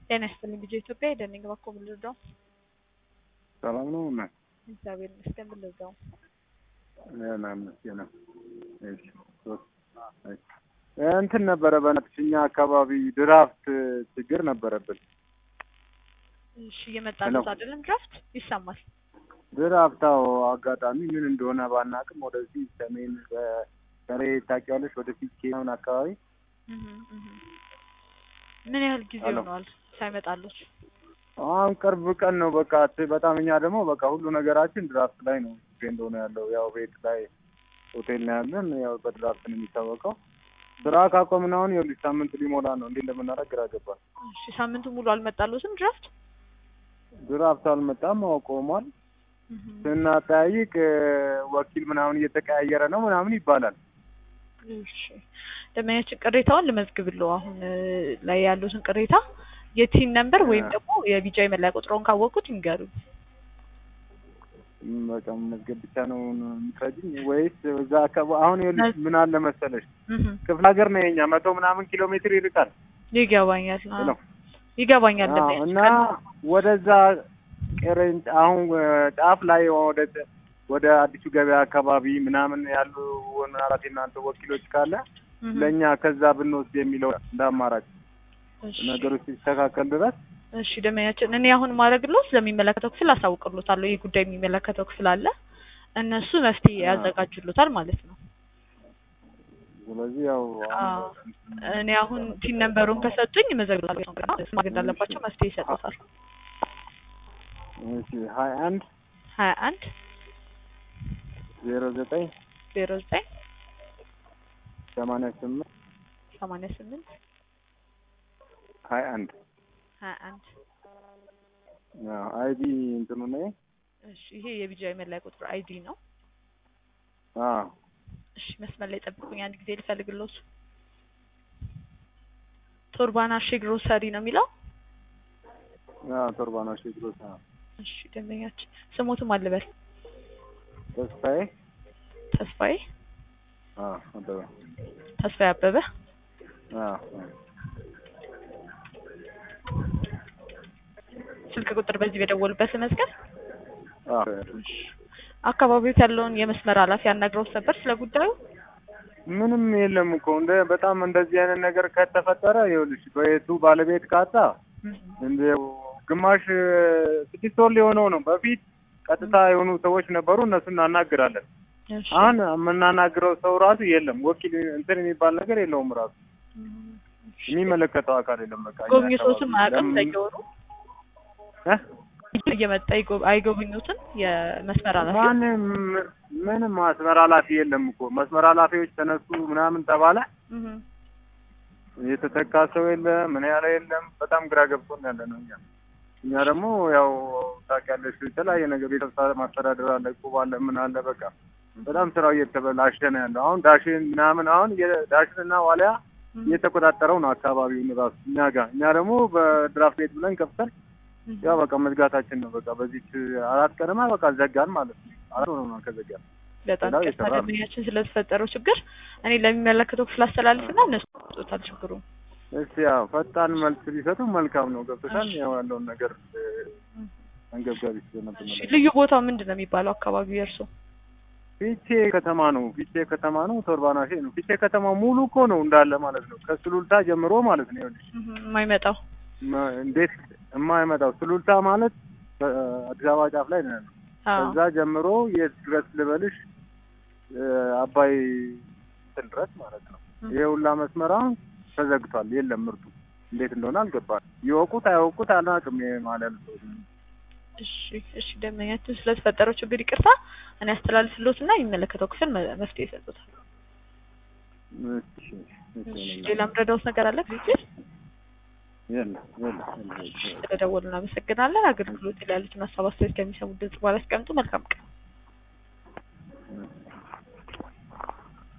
ጤና ይስጥልኝ ልጄ ኢትዮጵያ የደንግ ባኮ ብልደው ሰላም ነው እና እግዚአብሔር ይመስገን ብልደው እና መስገና እንትን ነበረ በእናትሽኛ አካባቢ ድራፍት ችግር ነበረብን። እሺ የመጣሉት አይደለም ድራፍት ይሰማል። ድራፍታው አጋጣሚ ምን እንደሆነ ባናቅም ወደዚህ ሰሜን በሬ ታውቂያለሽ ወደፊት ኬውን አካባቢ ምን ያህል ጊዜ ሆኗል ሳይመጣሉት? አሁን ቅርብ ቀን ነው በቃ በጣም እኛ ደግሞ በቃ ሁሉ ነገራችን ድራፍት ላይ ነው እንደሆነ ያለው ያው ቤት ላይ ሆቴል ነው ያለን ያው በድራፍት ነው የሚታወቀው። ስራ ካቆምን አሁን ይኸውልሽ ሳምንት ሊሞላ ነው እንዴ እንደምናደርግ ግራ ገባን። እሺ ሳምንቱ ሙሉ አልመጣሉትም ድራፍት አልመጣም ቆሟል። ስናጠያይቅ ወኪል ምናምን እየተቀያየረ ነው ምናምን ይባላል። እሺ ደመኛችን ቅሬታውን ልመዝግብልዎ አሁን ላይ ያሉትን ቅሬታ የቲን ነምበር ወይም ደግሞ የቢጃይ መለያ ቁጥሩን ካወቁት ይንገሩኝ። በቃ መዝገብ ብቻ ነው የምትረጂኝ ወይስ እዛ አካባቢ አሁን ይኸውልሽ ምን አለ መሰለሽ ክፍለ ሀገር ነው የኛ 100 ምናምን ኪሎ ሜትር ይርቃል። ይገባኛል ይገባኛል እና ወደዛ ቅርንጫ አሁን ጫፍ ላይ ወደ አዲሱ ገበያ አካባቢ ምናምን ያሉ ወናራት እናንተ ወኪሎች ካለ ለኛ ከዛ ብንወስድ የሚለው እንዳማራጭ ነገሮች ሲስተካከል ድረስ። እሺ ደመኛችን እኔ አሁን ማድረግለው ስለሚመለከተው ክፍል አሳውቅሎታለሁ። ይሄ ጉዳይ የሚመለከተው ክፍል አለ እነሱ መፍትሄ ያዘጋጁሉታል ማለት ነው። ስለዚህ ያው እኔ አሁን ቲን ነምበሩን ከሰጡኝ መዘግባለሁ ማግኘት እንዳለባቸው መፍትሄ ይሰጡታል። እሺ 21 09 88 21 አይዲ እንትኑ ነው። እሺ ይሄ የቢጃይ መለያ ቁጥር አይዲ ነው። እሺ መስመር ላይ ጠብቁኝ አንድ ጊዜ ልፈልግልዎት። ቶርባና ግሮሰሪ ነው የሚለው? ቶርባና ግሮሰሪ። እሺ ደንበኛችን ስሞትም አልበል ተስፋዬ አበበ ስልክ ቁጥር በዚህ በደወሉበት መዝገብ አካባቢው ያለውን የመስመር ኃላፊ ያናግረውት ነበር ስለ ጉዳዩ? ምንም የለም እኮ በጣም እንደዚህ አይነት ነገር ከተፈጠረ ይኸውልሽ በየቱ ባለቤት ካጣ እንደው ግማሽ 6 ወር ሊሆነው ነው። በፊት ቀጥታ የሆኑ ሰዎች ነበሩ እነሱን እናናግራለን። አሁን የምናናግረው ሰው ራሱ የለም። ወኪል እንትን የሚባል ነገር የለውም። ራሱ የሚመለከተው አካል የለም። በቃ ጎብኝቶትም አያውቅም ለየወሩ እየመጣ አይጎብኙትም። የመስመር ኃላፊ ምንም መስመር ኃላፊ የለም እኮ መስመር ኃላፊዎች ተነሱ ምናምን ተባለ። የተተካ ሰው የለም ምን ያለ የለም። በጣም ግራ ገብቶን ያለ ነው። እኛ ደግሞ ያው ታውቂያለሽ የተለያየ ነገር ቤተሰብ ማስተዳደር አለ ቁብ አለ ምን አለ በቃ በጣም ስራው እየተበላሸ ነው ያለው። አሁን ዳሽን ምናምን አሁን ዳሽንና ዋሊያ እየተቆጣጠረው ነው አካባቢውን ራሱ እኛ ደግሞ በድራፍት ቤት ብለን ከፍተን ያው በቃ መዝጋታችን ነው። በቃ በዚህ 4 ቀንማ በቃ ዘጋን ማለት ነው። 4 ነው ከዘጋን። በጣም ደንበኛችን ስለተፈጠረው ችግር እኔ ለሚመለከተው ክፍል አስተላልፍና እነሱ ጦታል ችግሩ። እሺ ያው ፈጣን መልስ ቢሰጡ መልካም ነው። ገብቶሻል? ያው ያለውን ነገር አንገብጋቢ ስለነበር ነው። ልዩ ቦታው ምንድነው የሚባለው አካባቢው የእርሶ? ፊቼ ከተማ ነው። ቶርባና ነው። ፊቼ ከተማ ሙሉ እኮ ነው እንዳለ ማለት ነው። ከሱሉልታ ጀምሮ ማለት ነው። ይኸውልሽ የማይመጣው እንዴት የማይመጣው ሱሉልታ ማለት አዲስ አበባ ጫፍ ላይ ነው ያለው። ከዛ ጀምሮ የት ድረስ ልበልሽ አባይ ድረስ ማለት ነው። ይሄ ሁላ መስመር አሁን ተዘግቷል። የለም ምርቱ እንዴት እንደሆነ አልገባንም። ይወቁት አይወቁት አላውቅም ማለት ነው። እሺ ደመኛችን ስለተፈጠረው ችግር ይቅርታ እኔ አስተላልፍልዎትና የሚመለከተው ክፍል መፍትሄ ይሰጡታል። እሺ ሌላም ረዳውት ነገር አለ ግጭት? የለም ስለደወሉና አመሰግናለን። አገልግሎት ላይ ያሉትን ሀሳብ አስተያየት ከሚሰሙ ድምጽ ባላስቀምጡ መልካም ቀን።